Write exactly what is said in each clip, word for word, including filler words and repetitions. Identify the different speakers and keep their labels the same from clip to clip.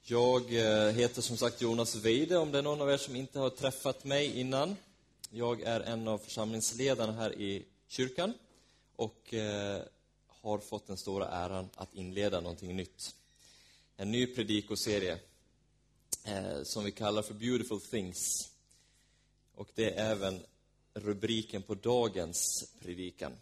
Speaker 1: Jag heter som sagt Jonas Weide, om det är någon av er som inte har träffat mig innan. Jag är en av församlingsledarna här i kyrkan och eh, har fått den stora äran att inleda någonting nytt. En ny predikoserie eh, som vi kallar för Beautiful Things. Och det är även rubriken på dagens predikan.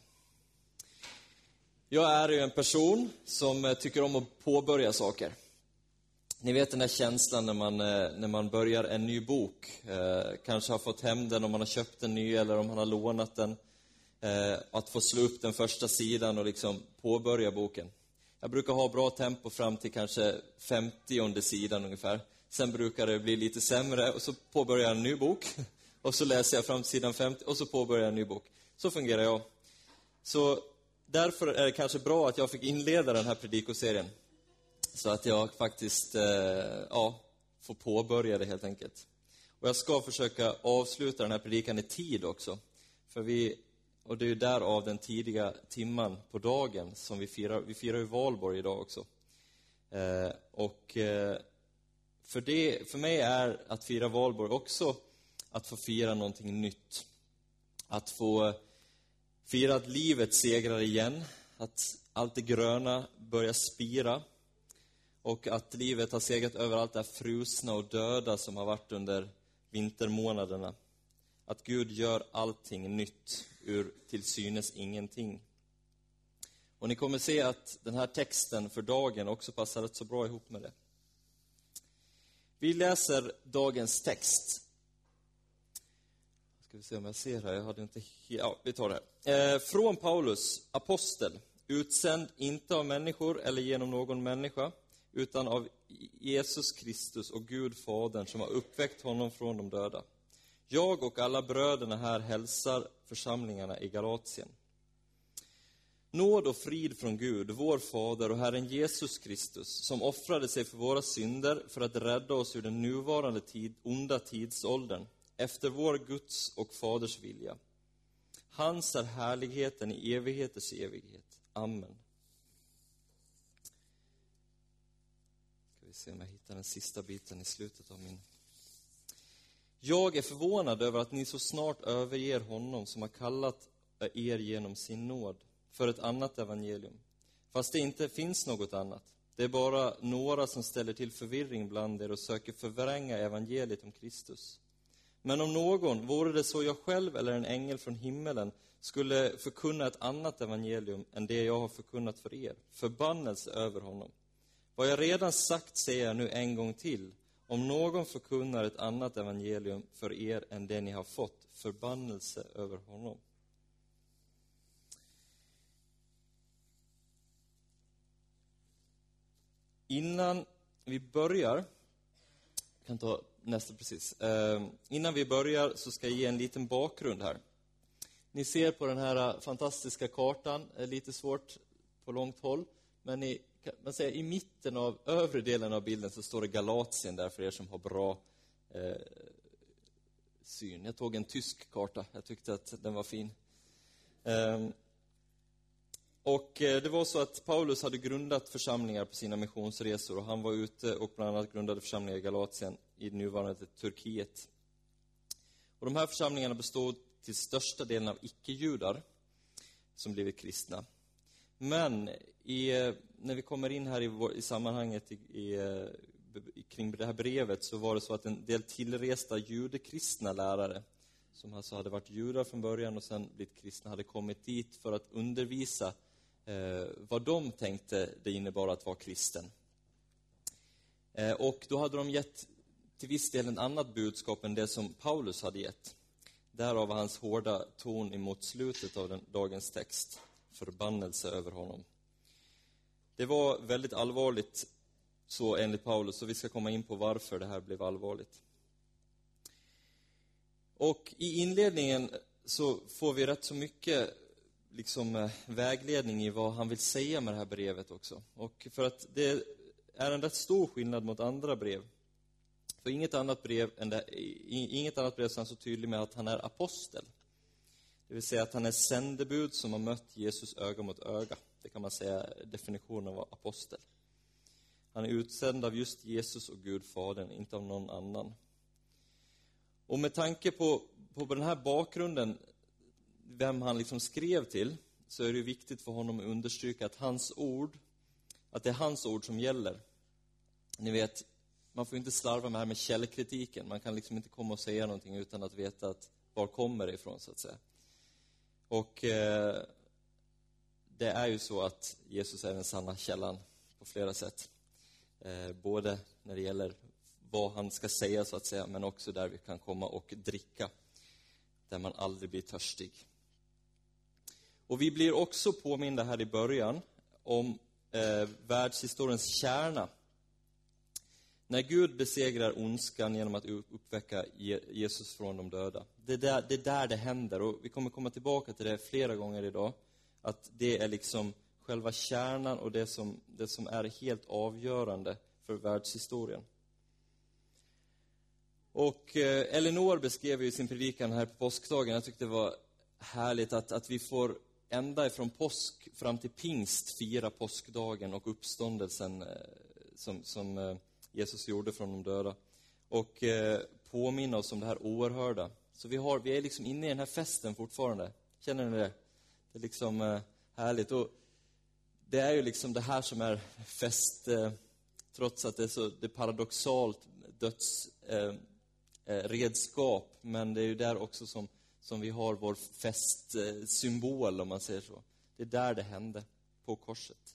Speaker 1: Jag är ju en person som tycker om att påbörja saker. Ni vet den där känslan när man, när man börjar en ny bok. Eh, kanske har fått hem den om man har köpt en ny eller om man har lånat den. Eh, att få slå upp den första sidan och liksom påbörja boken. Jag brukar ha bra tempo fram till kanske femtionde sidan ungefär. Sen brukar det bli lite sämre och så påbörjar jag en ny bok. Och så läser jag fram till sidan femtio och så påbörjar jag en ny bok. Så fungerar jag. Så därför är det kanske bra att jag fick inleda den här predikoserien. Så att jag faktiskt eh, ja, får påbörja det helt enkelt. Och jag ska försöka avsluta den här predikan i tid också. För vi, och det är ju därav den tidiga timman på dagen som vi firar. Vi firar ju valborg idag också. Eh, och eh, för, det, för mig är att fira valborg också att få fira någonting nytt. Att få fira att livet segrar igen. Att allt det gröna börjar spira. Och att livet har segrat över allt det här frusna och döda som har varit under vintermånaderna. Att Gud gör allting nytt ur till synes ingenting. Och ni kommer se att den här texten för dagen också passar rätt så bra ihop med det. Vi läser dagens text. Ska vi se om jag ser här. Jag hade inte... Ja, vi tar det här. Eh, från Paulus, apostel, utsänd inte av människor eller genom någon människa, utan av Jesus Kristus och Gud Fadern som har uppväckt honom från de döda. Jag och alla bröderna här hälsar församlingarna i Galatien. Nåd och frid från Gud, vår Fader och Herren Jesus Kristus, som offrade sig för våra synder för att rädda oss ur den nuvarande tid, onda tidsåldern, efter vår Guds och Faders vilja. Hans är härligheten i evigheters evighet. Amen. Vi ser om jag hittar den sista biten i slutet av min. Jag är förvånad över att ni så snart överger honom som har kallat er genom sin nåd för ett annat evangelium. Fast det inte finns något annat. Det är bara några som ställer till förvirring bland er och söker förvränga evangeliet om Kristus. Men om någon, vore det så jag själv eller en ängel från himmelen, skulle förkunna ett annat evangelium än det jag har förkunnat för er, förbannelse över honom. Vad jag redan sagt säger jag nu en gång till. Om någon förkunnar ett annat evangelium för er än det ni har fått, förbannelse över honom. Innan vi börjar, jag kan ta nästa precis. Eh, innan vi börjar så ska jag ge en liten bakgrund här. Ni ser på den här fantastiska kartan, är lite svårt på långt håll, men i man säger, i mitten av övre delen av bilden så står det Galatien där för er som har bra eh, syn. Jag tog en tysk karta, jag tyckte att den var fin. Eh, och eh, det var så att Paulus hade grundat församlingar på sina missionsresor och han var ute och bland annat grundade församlingar i Galatien i nuvarande Turkiet. Och de här församlingarna bestod till största delen av icke-judar som blivit kristna. Men i, när vi kommer in här i, vår, i sammanhanget i, i, i, kring det här brevet så var det så att en del tillresta judekristna lärare som alltså hade varit judar från början och sen blivit kristna hade kommit dit för att undervisa eh, vad de tänkte det innebar att vara kristen. Eh, och då hade de gett till viss del en annat budskap än det som Paulus hade gett. Därav var hans hårda ton emot slutet av den, dagens text. Förbannelse över honom. Det var väldigt allvarligt så enligt Paulus, så vi ska komma in på varför det här blev allvarligt. Och i inledningen så får vi rätt så mycket liksom vägledning i vad han vill säga med det här brevet också. Och för att det är en rätt stor skillnad mot andra brev. För inget annat brev än det, inget annat brev som är så tydlig med att han är apostel. Det vill säga att han är sändebud som har mött Jesus öga mot öga. Det kan man säga är definitionen av apostel. Han är utsänd av just Jesus och Gud Fadern, inte av någon annan. Och med tanke på, på den här bakgrunden, vem han liksom skrev till, så är det viktigt för honom att understryka att hans ord, att det är hans ord som gäller. Ni vet, man får inte slarva med det här med källkritiken. Man kan liksom inte komma och säga någonting utan att veta att var kommer det ifrån, så att säga. Och eh, det är ju så att Jesus är den sanna källan på flera sätt. Eh, både när det gäller vad han ska säga, så att säga, men också där vi kan komma och dricka, där man aldrig blir törstig. Och vi blir också påminda här i början om eh, världshistoriens kärna. När Gud besegrar ondskan genom att uppväcka Jesus från de döda. Det är där det, är där det händer, och vi kommer komma tillbaka till det flera gånger idag. Att det är liksom själva kärnan och det som, det som är helt avgörande för världshistorien. Och eh, Elinor beskrev ju sin predikan här på påskdagen. Jag tyckte det var härligt att, att vi får ända ifrån påsk fram till pingst fira påskdagen och uppståndelsen eh, som, som eh, Jesus gjorde från de döda. Och eh, påminna oss om det här oerhörda. Så vi, har, vi är liksom inne i den här festen fortfarande. Känner ni det? Det är liksom eh, härligt. Och det är ju liksom det här som är fest, eh, trots att det är så det är paradoxalt döds eh, redskap, men det är ju där också som, som vi har vår festsymbol, om man säger så. Det är där det hände, på korset.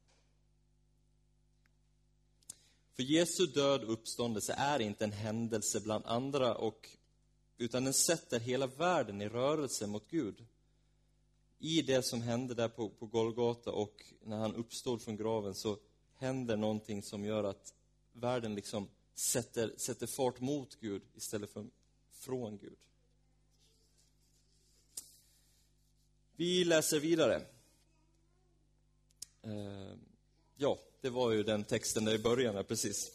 Speaker 1: För Jesu död och uppståndelse är inte en händelse bland andra, och, utan den sätter hela världen i rörelse mot Gud. I det som hände där på, på Golgata, och när han uppstod från graven, så händer någonting som gör att världen liksom sätter, sätter fart mot Gud istället för från Gud. Vi läser vidare. Eh, ja, det var ju den texten där i början här, precis.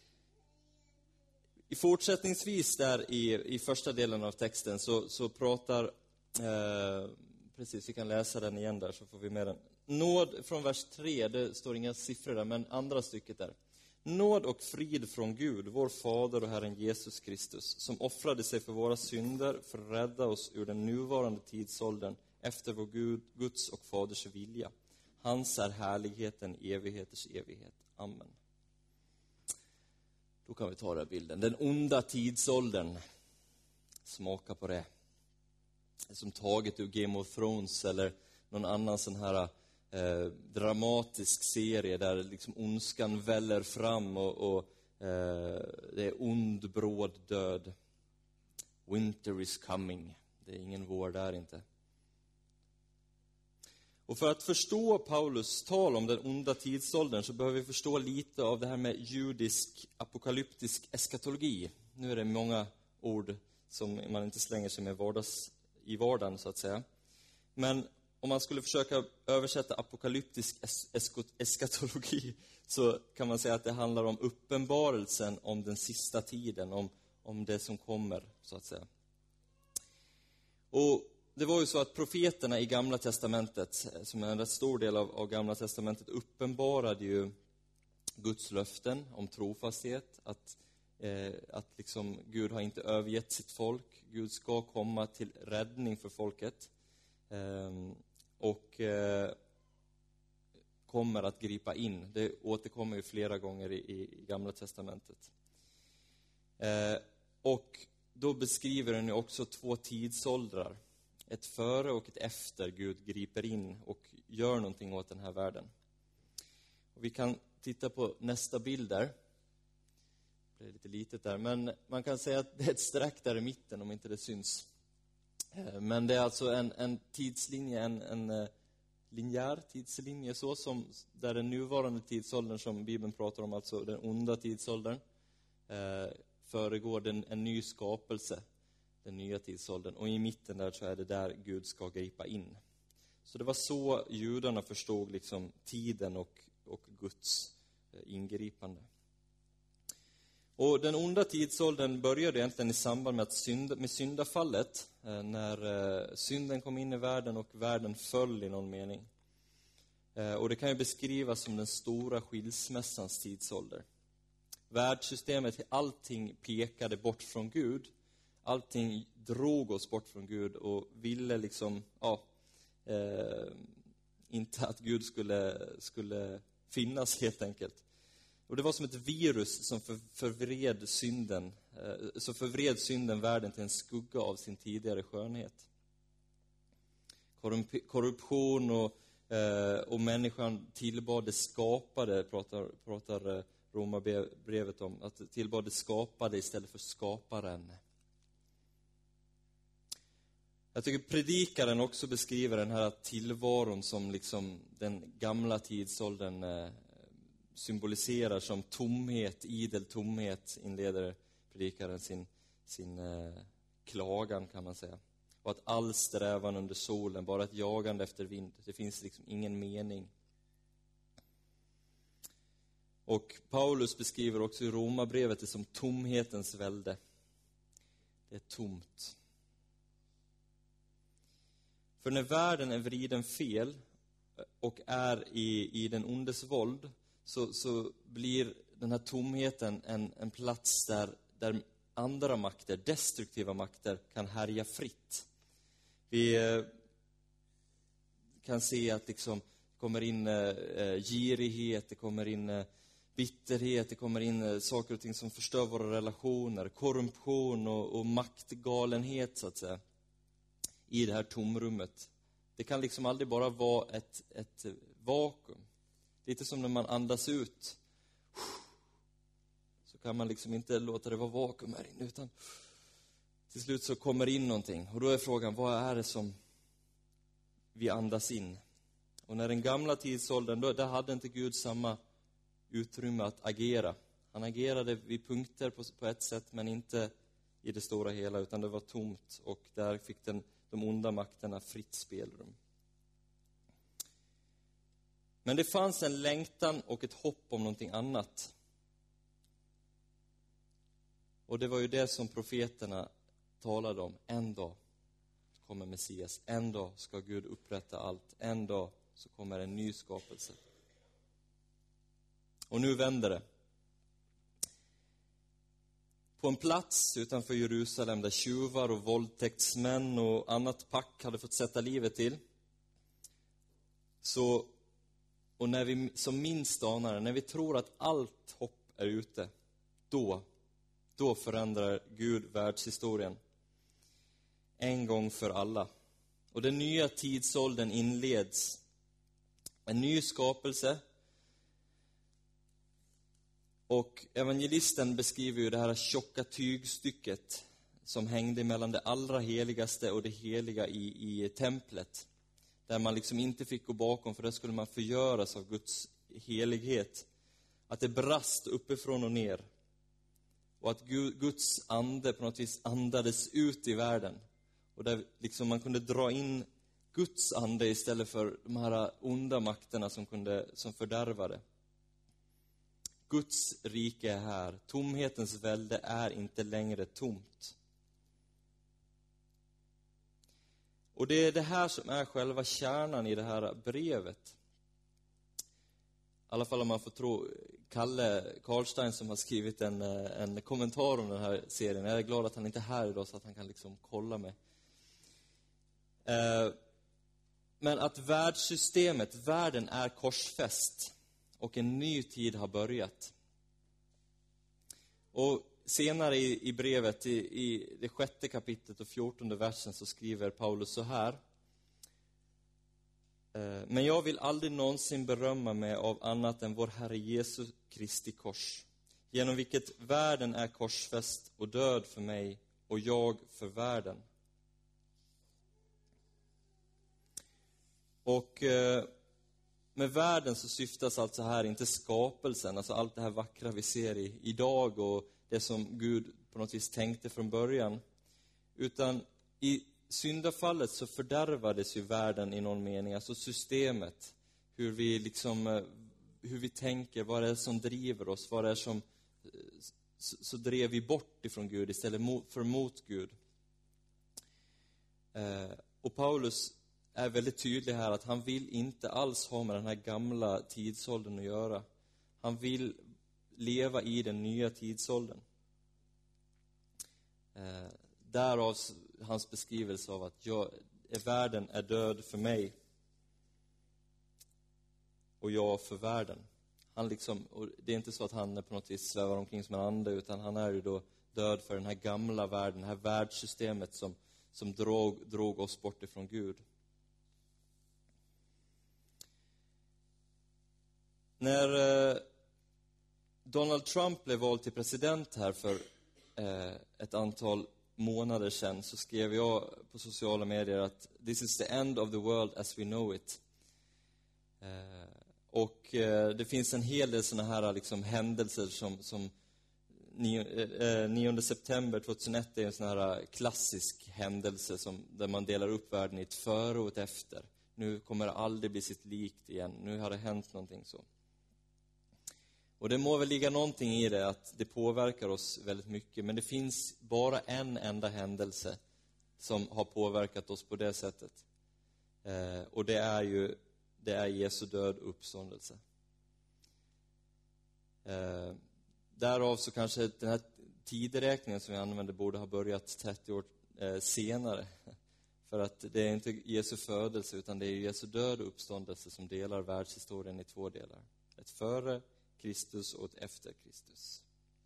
Speaker 1: I fortsättningsvis där i, i första delen av texten så, så pratar, eh, precis, vi kan läsa den igen där så får vi med den. Nåd från vers tre, det står inga siffror där, men andra stycket där. Nåd och frid från Gud, vår Fader och Herren Jesus Kristus, som offrade sig för våra synder för att rädda oss ur den nuvarande tidsåldern efter vår Gud, Guds och Faders vilja. Hans är härligheten, evigheters evighet. Amen. Då kan vi ta den här bilden. Den onda tidsåldern. Smaka på det. Det är som taget ur Game of Thrones eller någon annan sån här eh, dramatisk serie där liksom ondskan väller fram och, och eh, det är ond, bråd död. Winter is coming. Det är ingen vår där inte. Och för att förstå Paulus tal om den onda tidsåldern så behöver vi förstå lite av det här med judisk apokalyptisk eskatologi. Nu är det många ord som man inte slänger sig med vardags, i vardagen så att säga. Men om man skulle försöka översätta apokalyptisk es- eskatologi så kan man säga att det handlar om uppenbarelsen om den sista tiden, om, om det som kommer så att säga. Och det var ju så att profeterna i Gamla testamentet, som är en rätt stor del av, av Gamla testamentet, uppenbarade ju Guds löften om trofasthet, att, eh, att liksom Gud har inte övergett sitt folk. Gud ska komma till räddning för folket eh, och eh, kommer att gripa in. Det återkommer ju flera gånger i, i Gamla testamentet. Eh, och då beskriver den ju också två tidsåldrar. Ett före och ett efter Gud griper in och gör någonting åt den här världen. Och vi kan titta på nästa bild där. Det är lite litet där, men man kan säga att det är ett streck där i mitten om inte det syns. Men det är alltså en, en tidslinje, en, en linjär tidslinje så som där den nuvarande tidsåldern som Bibeln pratar om, alltså den onda tidsåldern, eh, föregår den, en ny skapelse. Den nya tidsåldern. Och i mitten där så är det där Gud ska gripa in. Så det var så judarna förstod liksom tiden och, och Guds ingripande. Och den onda tidsåldern började egentligen i samband med, att synd, med syndafallet. När synden kom in i världen och världen föll i någon mening. Och det kan ju beskrivas som den stora skilsmässans tidsålder. Världssystemet, allting pekade bort från Gud. Allting drog oss bort från Gud och ville liksom, ja, eh, inte att Gud skulle, skulle finnas helt enkelt. Och det var som ett virus som för, förvred synden, eh, så förvred synden världen till en skugga av sin tidigare skönhet. Korrup- korruption och, eh, och människan tillbad det skapade, pratar, pratar Romarbrevet om, att tillbad det skapade istället för skaparen. Jag tycker predikaren också beskriver den här tillvaron som liksom den gamla tidsåldern eh, symboliserar som tomhet, idel tomhet, inleder predikaren sin, sin eh, klagan kan man säga. Och att all strävan under solen, bara ett jagande efter vind, det finns liksom ingen mening. Och Paulus beskriver också i Romarbrevet det som tomhetens välde. Det är tomt. För när världen är vriden fel och är i, i den ondes våld, så, så blir den här tomheten en, en plats där, där andra makter, destruktiva makter, kan härja fritt. Vi eh, kan se att liksom kommer in eh, girighet, det kommer in eh, bitterhet, det kommer in eh, saker och ting som förstör våra relationer, korruption och, och maktgalenhet så att säga, i det här tomrummet. Det kan liksom aldrig bara vara ett, ett vakuum. Lite som när man andas ut, så kan man liksom inte låta det vara vakuum här inne, utan till slut så kommer in någonting. Och då är frågan, vad är det som vi andas in? Och när den gamla tidsåldern, då, där hade inte Gud samma utrymme att agera. Han agerade vid punkter på, på ett sätt, men inte i det stora hela, utan det var tomt. Och där fick den, de onda makterna fritt spelrum. Men det fanns en längtan och ett hopp om någonting annat. Och det var ju det som profeterna talade om. En dag kommer Messias. En dag ska Gud upprätta allt. En dag så kommer en ny skapelse. Och nu vänder det. På en plats utanför Jerusalem där tjuvar och våldtäktsmän och annat pack hade fått sätta livet till. Så, och när vi som minst anar det, när vi tror att allt hopp är ute, då, då förändrar Gud världshistorien. En gång för alla. Och den nya tidsåldern inleds. En ny skapelse. Och evangelisten beskriver ju det här tjocka tygstycket som hängde mellan det allra heligaste och det heliga i, i templet. Där man liksom inte fick gå bakom, för där skulle man förgöras av Guds helighet. Att det brast uppifrån och ner. Och att Guds ande på något vis andades ut i världen. Och där liksom man kunde dra in Guds ande istället för de här onda makterna som, kunde, som fördärvade. Guds rike är här. Tomhetens välde är inte längre tomt. Och det är det här som är själva kärnan i det här brevet. I alla fall om man får tro Kalle Karlstein som har skrivit en, en kommentar om den här serien. Jag är glad att han inte är här idag så att han kan liksom kolla med. Men att världssystemet, världen är korsfäst. Och en ny tid har börjat. Och senare i, i brevet, i, i det sjätte kapitlet och fjortonde versen, så skriver Paulus så här. Men jag vill aldrig någonsin berömma mig av annat än vår Herre Jesus Kristi kors. Genom vilket världen är korsfäst och död för mig och jag för världen. Och med världen så syftas alltså här inte skapelsen, alltså allt det här vackra vi ser i, idag och det som Gud på något vis tänkte från början. Utan i syndafallet så fördärvades ju världen i någon mening, alltså systemet, hur vi liksom, hur vi tänker, vad det är som driver oss, vad det är som, så, så drev vi bort ifrån Gud istället för mot Gud. Eh, och Paulus är väldigt tydlig här att han vill inte alls ha med den här gamla tidsåldern att göra. Han vill leva i den nya tidsåldern. Eh, därav hans beskrivelse av att jag, världen är död för mig och jag för världen. Han liksom, och det är inte så att han på något vis svävar omkring som en ande, utan han är ju då död för den här gamla världen, det här världssystemet som, som drog, drog oss bort ifrån Gud. När eh, Donald Trump blev vald till president här för eh, ett antal månader sedan, så skrev jag på sociala medier att this is the end of the world as we know it. Eh, och eh, det finns en hel del såna här liksom händelser som, som nionde september tjugohundraett är en sån här klassisk händelse som, där man delar upp världen i ett före och ett efter. Nu kommer det aldrig bli sitt likt igen. Nu har det hänt någonting så. Och det må väl ligga någonting i det, att det påverkar oss väldigt mycket. Men det finns bara en enda händelse som har påverkat oss på det sättet. Eh, och det är ju det är Jesu död och uppståndelse. Eh, därav så kanske den här tideräkningen som vi använder borde ha börjat trettio år eh, senare. För att det är inte Jesu födelse, utan det är Jesu död och uppståndelse som delar världshistorien i två delar. Ett före Kristus och ett efter Kristus.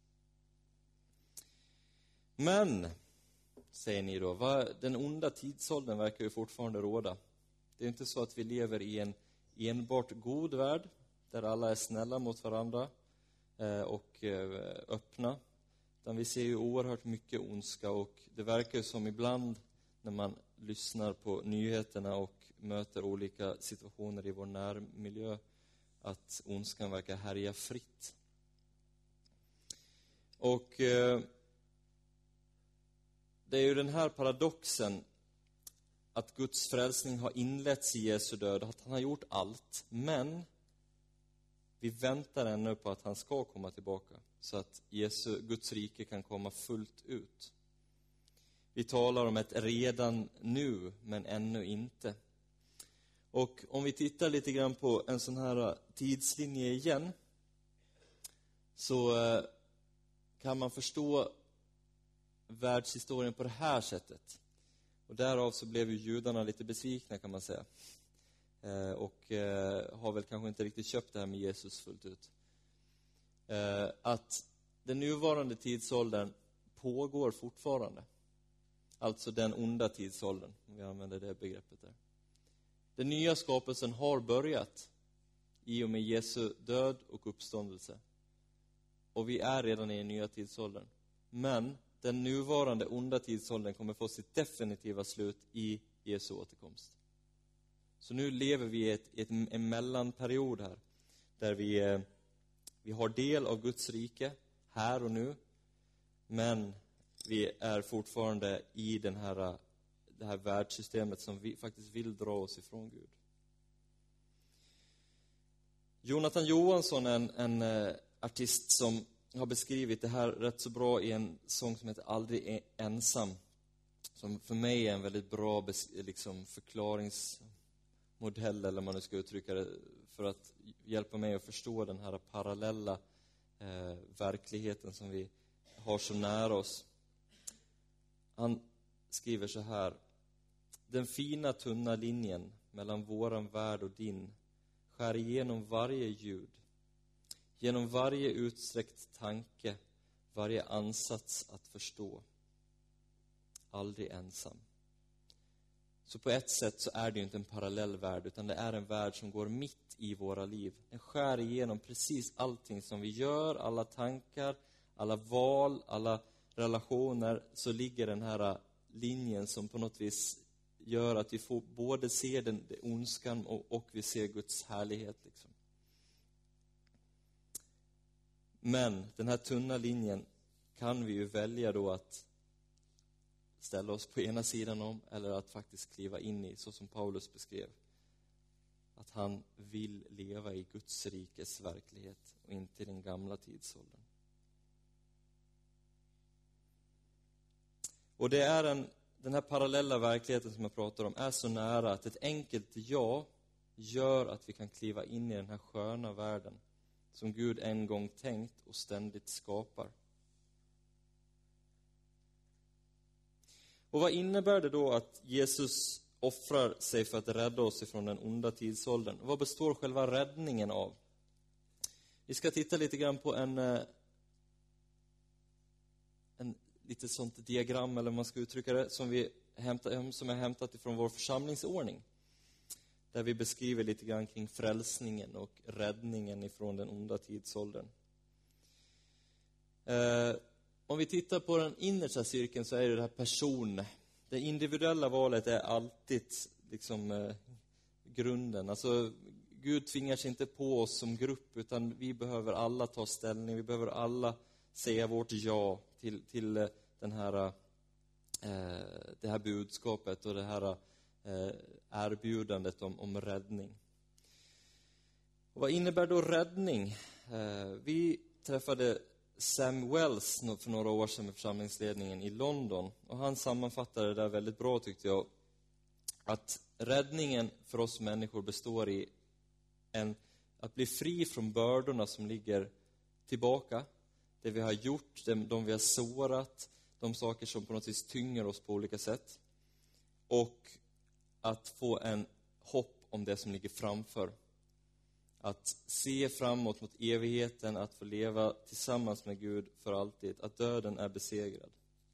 Speaker 1: Men, säger ni då, vad, den onda tidsåldern verkar ju fortfarande råda. Det är inte så att vi lever i en enbart god värld, där alla är snälla mot varandra eh, och eh, öppna. Utan vi ser ju oerhört mycket ondska, och det verkar ju som ibland när man lyssnar på nyheterna och möter olika situationer i vår närmiljö, att ondskan verkar härja fritt. Och eh, det är ju den här paradoxen att Guds frälsning har inletts i Jesu död, att han har gjort allt, men vi väntar ännu på att han ska komma tillbaka, så att Jesu, Guds rike kan komma fullt ut. Vi talar om ett redan nu, men ännu inte. Och om vi tittar lite grann på en sån här tidslinje igen, så kan man förstå världshistorien på det här sättet. Och därav så blev ju judarna lite besvikna, kan man säga. Eh, och eh, har väl kanske inte riktigt köpt det här med Jesus fullt ut. Eh, att den nuvarande tidsåldern pågår fortfarande. Alltså den onda tidsåldern, om vi använder det begreppet där. Den nya skapelsen har börjat i och med Jesu död och uppståndelse. Och vi är redan i den nya tidsåldern. Men den nuvarande onda tidsåldern kommer få sitt definitiva slut i Jesu återkomst. Så nu lever vi i ett, ett, en mellanperiod här, där vi, eh, vi har del av Guds rike här och nu, men vi är fortfarande i den här, det här världssystemet som vi faktiskt vill dra oss ifrån Gud. Jonathan Johansson är en, en eh, artist som har beskrivit det här rätt så bra i en sång som heter Aldrig ensam, som för mig är en väldigt bra bes- liksom förklaringsmodell, eller man nu ska uttrycka det, för att hjälpa mig att förstå den här parallella eh, verkligheten som vi har så nära oss. Han skriver så här: den fina tunna linjen mellan våran värld och din skär igenom varje ljud, genom varje utsträckt tanke, varje ansats att förstå. Aldrig ensam. Så på ett sätt så är det ju inte en parallell värld, utan det är en värld som går mitt i våra liv. Den skär igenom precis allting som vi gör, alla tankar, alla val, alla relationer. Så ligger den här linjen som på något vis gör att vi får både se den, den ondskan och, och vi ser Guds härlighet liksom. Men den här tunna linjen kan vi ju välja då att ställa oss på ena sidan om, eller att faktiskt kliva in i, så som Paulus beskrev. Att han vill leva i Guds rikes verklighet och inte i den gamla tidsåldern. Och det är en, den här parallella verkligheten som jag pratar om är så nära att ett enkelt ja gör att vi kan kliva in i den här sköna världen som Gud en gång tänkt och ständigt skapar. Och vad innebär det då att Jesus offrar sig för att rädda oss ifrån den onda tidsåldern? Vad består själva räddningen av? Vi ska titta lite grann på en, en lite sånt diagram, eller man ska uttrycka det, som vi hämtat, som är hämtat ifrån vår församlingsordning. Där vi beskriver lite grann kring frälsningen och räddningen ifrån den onda tidsåldern. Eh, om vi tittar på den innersta cirkeln så är det det här person. Det individuella valet är alltid liksom eh, grunden. Alltså Gud tvingar sig inte på oss som grupp, utan vi behöver alla ta ställning. Vi behöver alla säga vårt ja till, till eh, den här, eh, det här budskapet och det här eh, erbjudandet om, om räddning. Och vad innebär då räddning? Eh, vi träffade Sam Wells för några år sedan med församlingsledningen i London. Och han sammanfattade det där väldigt bra, tyckte jag. Att räddningen för oss människor består i en, att bli fri från bördorna som ligger tillbaka. Det vi har gjort, de, de vi har sårat, de saker som på något vis tynger oss på olika sätt. Och att få en hopp om det som ligger framför. Att se framåt mot evigheten, att få leva tillsammans med Gud för alltid. Att döden är besegrad.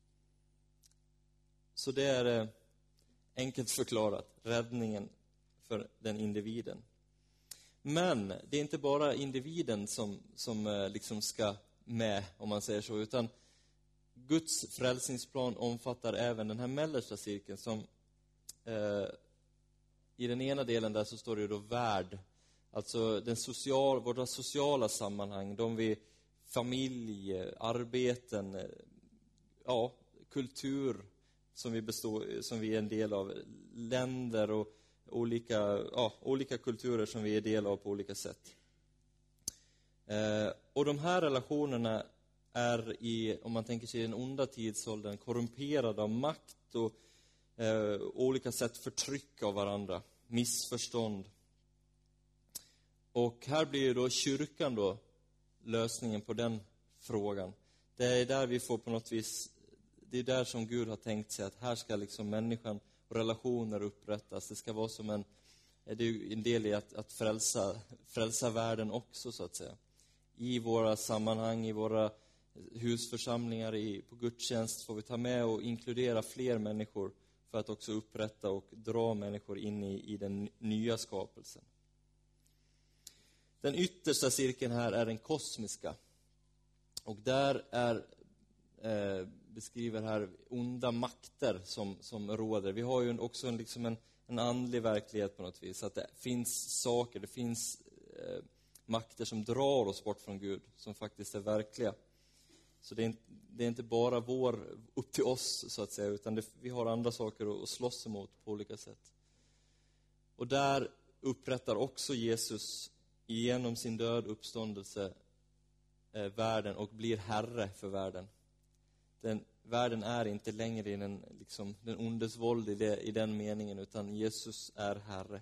Speaker 1: Så det är enkelt förklarat, räddningen för den individen. Men det är inte bara individen som, som liksom ska med, om man säger så. Utan Guds frälsningsplan omfattar även den här mellersta cirkeln som eh, i den ena delen där så står det ju då värld. Alltså den social, våra sociala sammanhang, de vi familj, arbeten, ja, kultur som vi består, som vi är en del av, länder och olika, ja, olika kulturer som vi är del av på olika sätt. Eh, och de här relationerna är i, om man tänker sig den onda tidsåldern, korrumperade av makt och eh, olika sätt förtryck av varandra, missförstånd. Och här blir ju då kyrkan då lösningen på den frågan. Det är där vi får på något vis, det är där som Gud har tänkt sig att här ska liksom människan och relationer upprättas. Det ska vara som en, det är en del i att, att frälsa, frälsa världen också, så att säga. I våra sammanhang, i våra husförsamlingar, i, på gudstjänst får vi ta med och inkludera fler människor för att också upprätta och dra människor in i, i den nya skapelsen. Den yttersta cirkeln här är den kosmiska. Och där är eh, beskriver här onda makter som, som råder. Vi har ju också en, liksom en, en andlig verklighet på något vis. Att det finns saker, det finns eh, makter som drar oss bort från Gud, som faktiskt är verkliga. Så det är, inte, det är inte bara vår, upp till oss så att säga, utan det, vi har andra saker att, att slåss emot på olika sätt. Och där upprättar också Jesus genom sin död uppståndelse eh, världen och blir herre för världen. Den, världen är inte längre i den, liksom, den ondes våld i, det, i den meningen, utan Jesus är herre.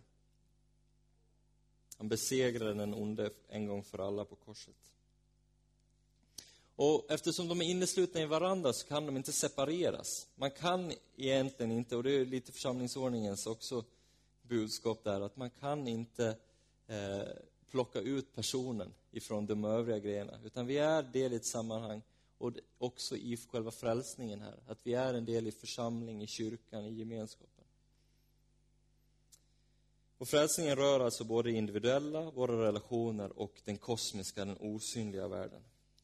Speaker 1: Han besegrade den onde en gång för alla på korset. Och eftersom de är inneslutna i varandra så kan de inte separeras. Man kan egentligen inte, och det är lite församlingsordningens också budskap där, att man kan inte eh, plocka ut personen ifrån de övriga grejerna. Utan vi är del i ett sammanhang, och också i själva frälsningen här. Att vi är en del i församling, i kyrkan, i gemenskapen. Och frälsningen rör alltså både individuella, våra relationer och den kosmiska, den osynliga världen.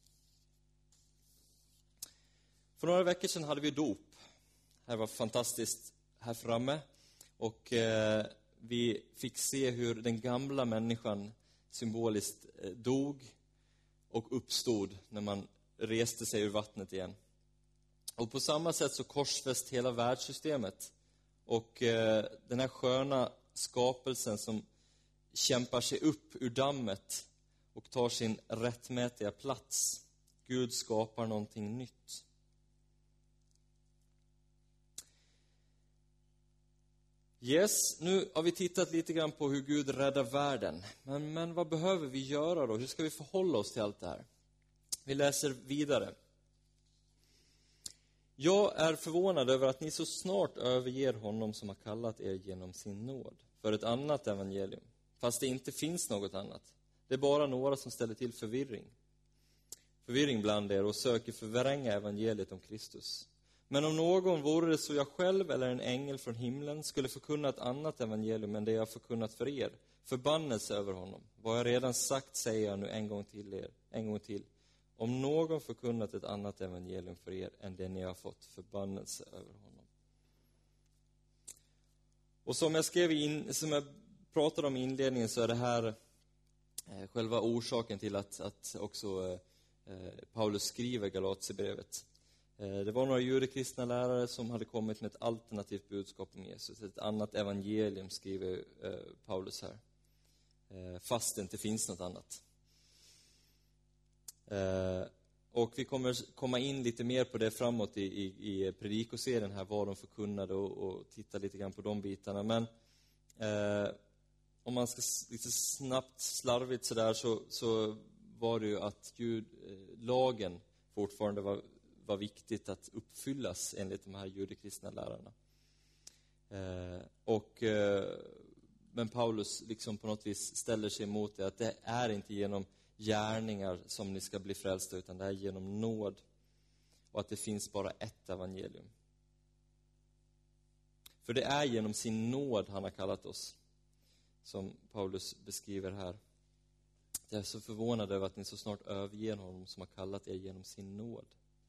Speaker 1: För några veckor sedan hade vi dop. Det var fantastiskt här framme. Och eh, vi fick se hur den gamla människan symboliskt eh, dog och uppstod när man reste sig ur vattnet igen. Och på samma sätt så korsfäst hela världssystemet. Och eh, den här sköna skapelsen som kämpar sig upp ur dammet och tar sin rättmätiga plats. Gud skapar någonting nytt. Yes, nu har vi tittat lite grann på hur Gud räddar världen. Men, men vad behöver vi göra då? Hur ska vi förhålla oss till allt det här? Vi läser vidare. Jag är förvånad över att ni så snart överger honom som har kallat er genom sin nåd för ett annat evangelium, fast det inte finns något annat. Det är bara några som ställer till förvirring. Förvirring bland er och söker förvränga evangeliet om Kristus. Men om någon, vore det så jag själv eller en ängel från himlen, skulle förkunna ett annat evangelium än det jag förkunnat för er, förbannelse över honom. Vad jag redan sagt säger jag nu en gång till er, en gång till. Om någon förkunnat ett annat evangelium för er än det ni har fått, förbannelse över honom. Och som jag skrev in, som jag pratade om i inledningen, så är det här eh, själva orsaken till att, att också eh, Paulus skriver Galaterbrevet. Eh, det var några judekristna lärare som hade kommit med ett alternativt budskap om Jesus. Ett annat evangelium, skriver eh, Paulus här. Eh, fast det inte finns något annat. Eh, och vi kommer komma in lite mer på det framåt i, i, i predikoserien här, vad de förkunnade, och, och titta lite grann på de bitarna. Men eh, om man ska lite snabbt, slarvigt sådär, så, så var det ju att Gud, eh, lagen fortfarande var, var viktigt att uppfyllas enligt de här judekristna lärarna. Eh, och, eh, men Paulus liksom på något vis ställer sig emot det, att det är inte genom gärningar som ni ska bli frälsta, utan det är genom nåd, och att det finns bara ett evangelium. För det är genom sin nåd han har kallat oss, som Paulus beskriver här. Jag är så förvånad över att ni så snart överger honom som har kallat er genom sin nåd.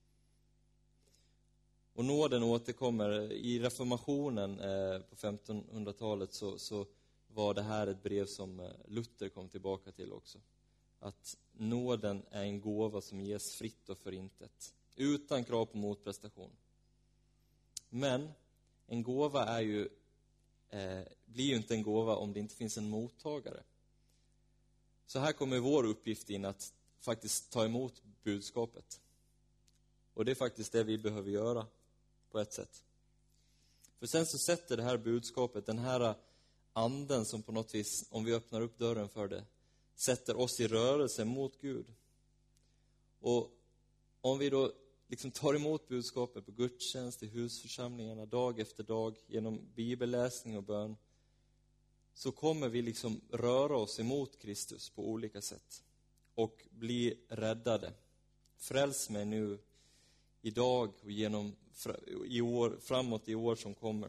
Speaker 1: Och nåden återkommer i reformationen eh, på femtonhundratalet, så, så var det här ett brev som eh, Luther kom tillbaka till också. Att nåden är en gåva som ges fritt och för intet, utan krav på motprestation. Men en gåva är ju, eh, blir ju inte en gåva om det inte finns en mottagare. Så här kommer vår uppgift in, att faktiskt ta emot budskapet. Och det är faktiskt det vi behöver göra på ett sätt. För sen så sätter det här budskapet, den här anden som på något vis, om vi öppnar upp dörren för det, sätter oss i rörelse mot Gud. Och om vi då liksom tar emot budskapet på gudstjänst i husförsamlingarna dag efter dag, genom bibelläsning och bön, så kommer vi liksom röra oss emot Kristus på olika sätt och bli räddade. Fräls mig nu idag och genom i år, framåt i år som kommer.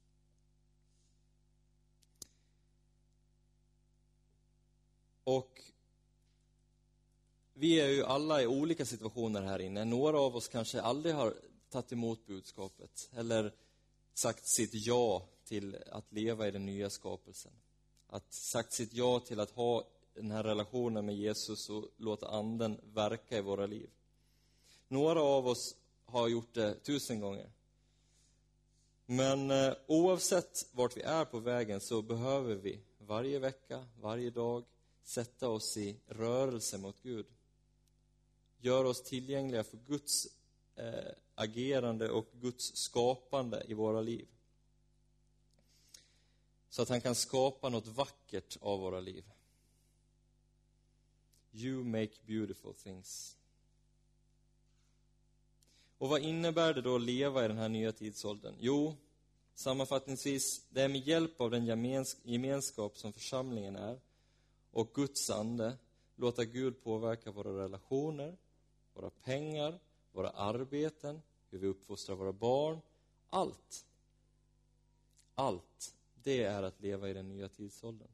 Speaker 1: Och vi är ju alla i olika situationer här inne. Några av oss kanske aldrig har tagit emot budskapet eller sagt sitt ja till att leva i den nya skapelsen. Att sagt sitt ja till att ha den här relationen med Jesus och låta anden verka i våra liv. Några av oss har gjort det tusen gånger. Men eh, oavsett vart vi är på vägen, så behöver vi varje vecka, varje dag sätta oss i rörelse mot Gud. Göra oss tillgängliga för Guds eh, agerande och Guds skapande i våra liv. Så att han kan skapa något vackert av våra liv. You make beautiful things. Och vad innebär det då att leva i den här nya tidsåldern? Jo, sammanfattningsvis, det är med hjälp av den gemenskap som församlingen är och Guds ande, låta Gud påverka våra relationer, våra pengar, våra arbeten, hur vi uppfostrar våra barn. Allt. Allt. Det är att leva i den nya tidsåldern.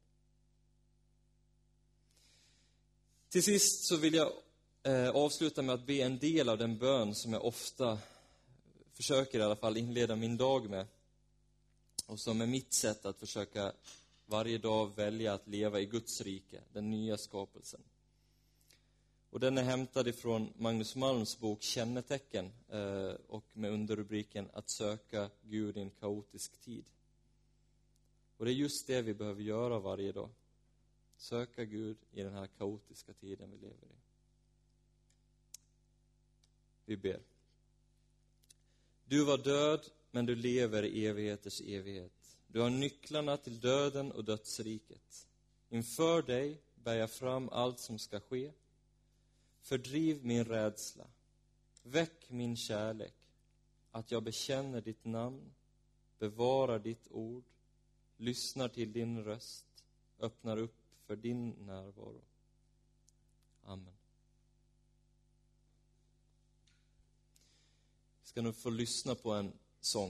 Speaker 1: Till sist så vill jag eh, avsluta med att be en del av den bön som jag ofta försöker i alla fall inleda min dag med. Och som är mitt sätt att försöka varje dag välja att leva i Guds rike, den nya skapelsen. Och den är hämtad ifrån Magnus Malms bok Kännetecken eh, och med underrubriken Att söka Gud i en kaotisk tid. Och det är just det vi behöver göra varje dag. Söka Gud i den här kaotiska tiden vi lever i. Vi ber. Du var död, men du lever i evigheters evighet. Du har nycklarna till döden och dödsriket. Inför dig bär jag fram allt som ska ske. Fördriv min rädsla. Väck min kärlek. Att jag bekänner ditt namn, bevarar ditt ord, lyssnar till din röst, öppnar upp för din närvaro. Amen. Vi ska nu få lyssna på en sång.